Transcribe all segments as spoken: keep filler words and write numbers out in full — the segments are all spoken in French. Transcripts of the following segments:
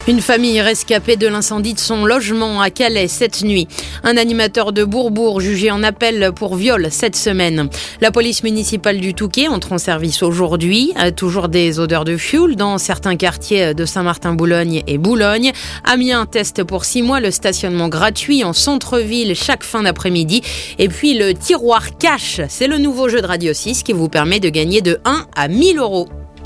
Une famille rescapée de l'incendie de son logement à Calais cette nuit. Un animateur de Bourbourg jugé en appel pour viol cette semaine. La police municipale du Touquet entre en service aujourd'hui. Toujours des odeurs de fioul dans certains quartiers de Saint-Martin-Boulogne et Boulogne. Amiens teste pour six mois le stationnement gratuit en centre-ville chaque fin d'après-midi. Et puis le tiroir cash, c'est le nouveau jeu de Radio six qui vous permet de gagner de un à mille euros.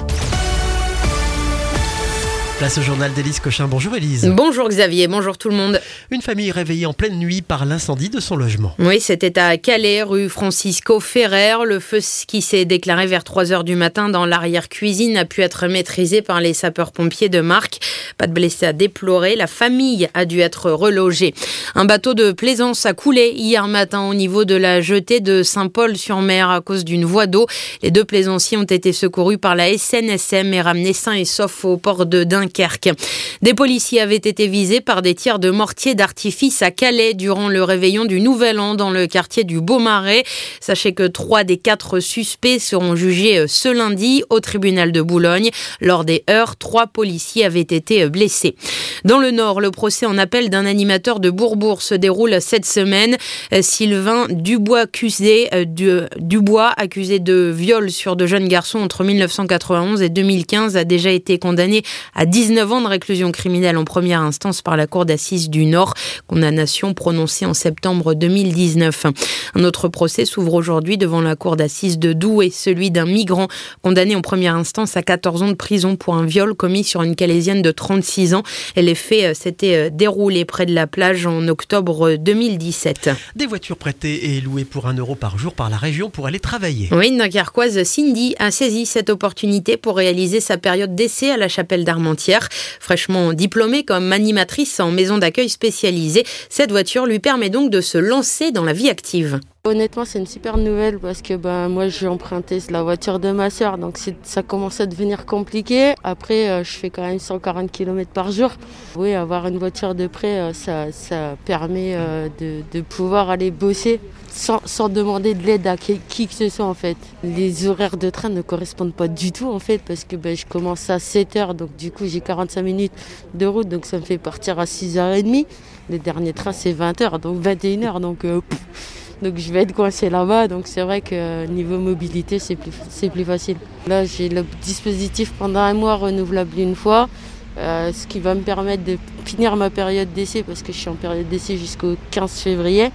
Place au journal d'Élise Cochin. Bonjour Élise. Bonjour Xavier, bonjour tout le monde. Une famille réveillée en pleine nuit par l'incendie de son logement. Oui, c'était à Calais, rue Francisco Ferrer. Le feu qui s'est déclaré vers trois heures du matin dans l'arrière-cuisine a pu être maîtrisé par les sapeurs-pompiers de Marques. Pas de blessés à déplorer. La famille a dû être relogée. Un bateau de plaisance a coulé hier matin au niveau de la jetée de Saint-Paul-sur-Mer à cause d'une voie d'eau. Les deux plaisanciers ont été secourus par la S N S M et ramenés sains et saufs au port de Dunkerque. Des policiers avaient été visés par des tirs de mortier d'artifice à Calais durant le réveillon du Nouvel An dans le quartier du Beaumarais. Sachez que trois des quatre suspects seront jugés ce lundi au tribunal de Boulogne. Lors des heurts, trois policiers avaient été blessés. Dans le Nord, le procès en appel d'un animateur de Bourbourg se déroule cette semaine. Sylvain Dubois accusé, de, Dubois, accusé de viol sur de jeunes garçons entre dix-neuf cent quatre-vingt-onze et deux mille quinze, a déjà été condamné à dix-neuf ans de réclusion criminelle en première instance par la Cour d'assises du Nord. Condamnation prononcée en septembre deux mille dix-neuf. Un autre procès s'ouvre aujourd'hui devant la Cour d'assises de Douai, celui d'un migrant condamné en première instance à quatorze ans de prison pour un viol commis sur une Calaisienne de trente-six ans. Les faits s'étaient déroulés près de la plage en octobre deux mille dix-sept. Des voitures prêtées et louées pour un euro par jour par la région pour aller travailler. Oui, une Dunkerquoise, Cindy, a saisi cette opportunité pour réaliser sa période d'essai à la Chapelle d'Armentières. Fraîchement diplômée comme animatrice en maison d'accueil spécialisée, cette voiture lui permet donc de se lancer dans la vie active. Honnêtement, c'est une super nouvelle parce que ben, moi, j'ai emprunté la voiture de ma sœur, donc c'est, ça commence à devenir compliqué. Après, euh, je fais quand même cent quarante kilomètres par jour. Oui, avoir une voiture de prêt, euh, ça, ça permet euh, de, de pouvoir aller bosser sans, sans demander de l'aide à qui, qui que ce soit en fait. Les horaires de train ne correspondent pas du tout en fait parce que ben, je commence à sept heures, donc du coup j'ai quarante-cinq minutes de route, donc ça me fait partir à six heures trente. Le dernier train c'est vingt heures, donc vingt et une heures, donc... Euh, pff, Donc je vais être coincée là-bas, donc c'est vrai que niveau mobilité, c'est plus, c'est plus facile. Là, j'ai le dispositif pendant un mois renouvelable une fois, euh, ce qui va me permettre de finir ma période d'essai, parce que je suis en période d'essai jusqu'au quinze février.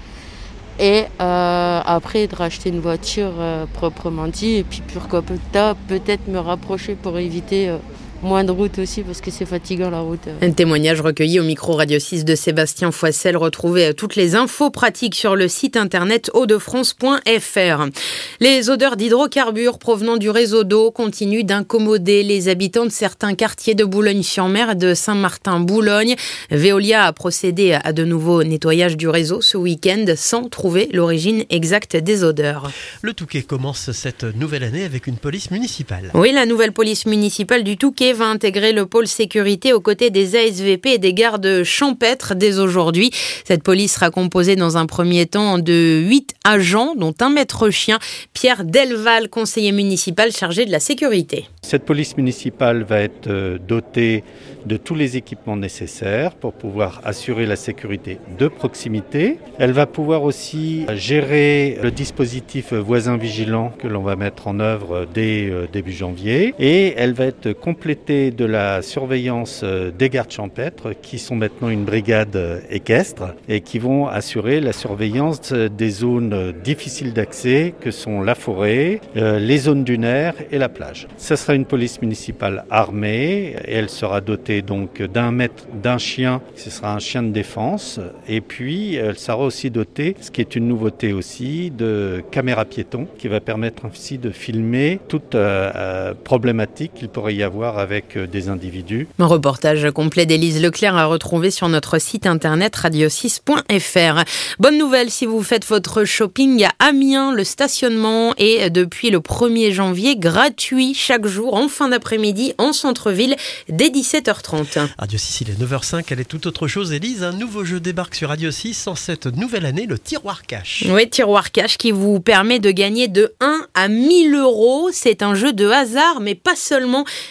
Et euh, après, de racheter une voiture euh, proprement dit, et puis pourquoi pas peut-être me rapprocher pour éviter... Euh, moins de route aussi parce que c'est fatigant la route. Un témoignage recueilli au micro Radio six de Sébastien Foissel. Retrouvez toutes les infos pratiques sur le site internet hauts de france point f r. Les odeurs d'hydrocarbures provenant du réseau d'eau continuent d'incommoder les habitants de certains quartiers de Boulogne-sur-Mer et de Saint-Martin-Boulogne. Veolia a procédé à de nouveaux nettoyages du réseau ce week-end sans trouver l'origine exacte des odeurs. Le Touquet commence cette nouvelle année avec une police municipale. Oui, la nouvelle police municipale du Touquet va intégrer le pôle sécurité aux côtés des A S V P et des gardes champêtres dès aujourd'hui. Cette police sera composée dans un premier temps de huit agents, dont un maître chien. Pierre Delval, conseiller municipal chargé de la sécurité. Cette police municipale va être dotée de tous les équipements nécessaires pour pouvoir assurer la sécurité de proximité. Elle va pouvoir aussi gérer le dispositif voisin vigilant que l'on va mettre en œuvre dès début janvier. Et elle va être complétée de la surveillance des gardes champêtres qui sont maintenant une brigade équestre et qui vont assurer la surveillance des zones difficiles d'accès que sont la forêt, les zones dunaires et la plage. Ce sera une police municipale armée et elle sera dotée donc d'un maître, d'un chien, ce sera un chien de défense, et puis elle sera aussi dotée, ce qui est une nouveauté aussi, de caméras piétons qui va permettre ainsi de filmer toute euh, problématique qu'il pourrait y avoir avec euh, des individus. Un reportage complet d'Élise Leclerc à retrouver sur notre site internet radio six point f r. Bonne nouvelle si vous faites votre shopping à Amiens, le stationnement est depuis le premier janvier gratuit chaque jour en fin d'après-midi en centre-ville dès dix-sept heures trente. Radio six, il est neuf heures cinq, elle est tout autre chose. Élise, un nouveau jeu débarque sur Radio six en cette nouvelle année, le tiroir cash. Oui, tiroir cash qui vous permet de gagner de un à mille euros. C'est un jeu de hasard, mais pas seulement. Les explications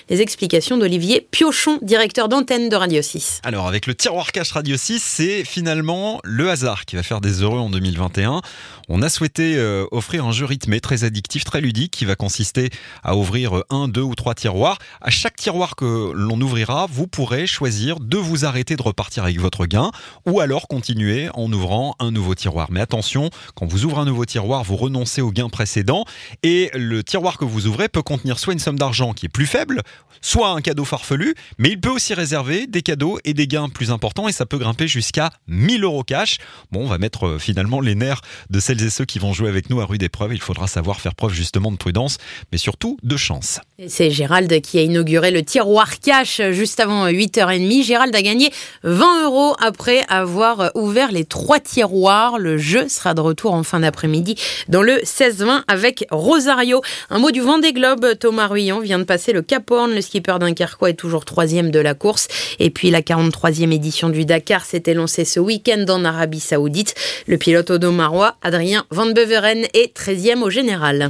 explications d'Olivier Piochon, directeur d'antenne de Radio six. Alors avec le tiroir cash Radio six, c'est finalement le hasard qui va faire des heureux en deux mille vingt et un. On a souhaité euh, offrir un jeu rythmé, très addictif, très ludique, qui va consister à ouvrir un, deux ou trois tiroirs. À chaque tiroir que l'on ouvrira, vous pourrez choisir de vous arrêter de repartir avec votre gain ou alors continuer en ouvrant un nouveau tiroir. Mais attention, quand vous ouvrez un nouveau tiroir, vous renoncez au gain précédent et le tiroir que vous ouvrez peut contenir soit une somme d'argent qui est plus faible, soit un cadeau farfelu, mais il peut aussi réserver des cadeaux et des gains plus importants et ça peut grimper jusqu'à mille euros cash. Bon, on va mettre euh, finalement les nerfs de celles et ceux qui vont jouer avec nous à rude épreuve. Il faudra savoir faire preuve justement de prudence, mais surtout de chance. Et c'est Gérald qui a inauguré le tiroir cash juste avant huit heures trente. Gérald a gagné vingt euros après avoir ouvert les trois tiroirs. Le jeu sera de retour en fin d'après-midi dans le seize vingt avec Rosario. Un mot du Vendée Globe. Thomas Ruyant vient de passer le Cap Horn. Le skipper dunkerquois est toujours troisième de la course. Et puis la quarante-troisième édition du Dakar s'était lancée ce week-end en Arabie Saoudite. Le pilote audomarois Adrien Van Beveren est treizième au général.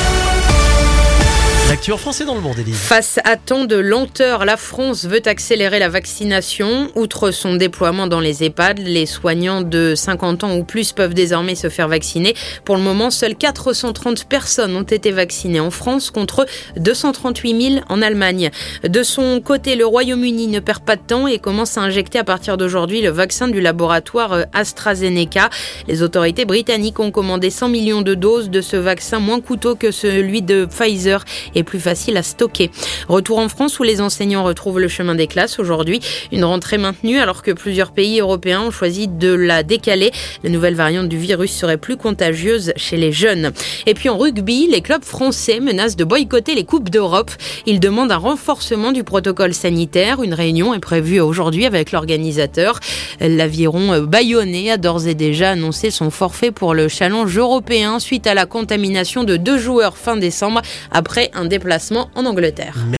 L'actu en français dans le monde, Élise. Face à tant de lenteur, la France veut accélérer la vaccination. Outre son déploiement dans les EHPAD, les soignants de cinquante ans ou plus peuvent désormais se faire vacciner. Pour le moment, seules quatre cent trente personnes ont été vaccinées en France contre deux cent trente-huit mille en Allemagne. De son côté, le Royaume-Uni ne perd pas de temps et commence à injecter à partir d'aujourd'hui le vaccin du laboratoire AstraZeneca. Les autorités britanniques ont commandé cent millions de doses de ce vaccin moins coûteux que celui de Pfizer et plus facile à stocker. Retour en France où les enseignants retrouvent le chemin des classes aujourd'hui. Une rentrée maintenue alors que plusieurs pays européens ont choisi de la décaler. La nouvelle variante du virus serait plus contagieuse chez les jeunes. Et puis en rugby, les clubs français menacent de boycotter les Coupes d'Europe. Ils demandent un renforcement du protocole sanitaire. Une réunion est prévue aujourd'hui avec l'organisateur. L'aviron bayonnais a d'ores et déjà annoncé son forfait pour le challenge européen suite à la contamination de deux joueurs fin décembre après un déplacement en Angleterre.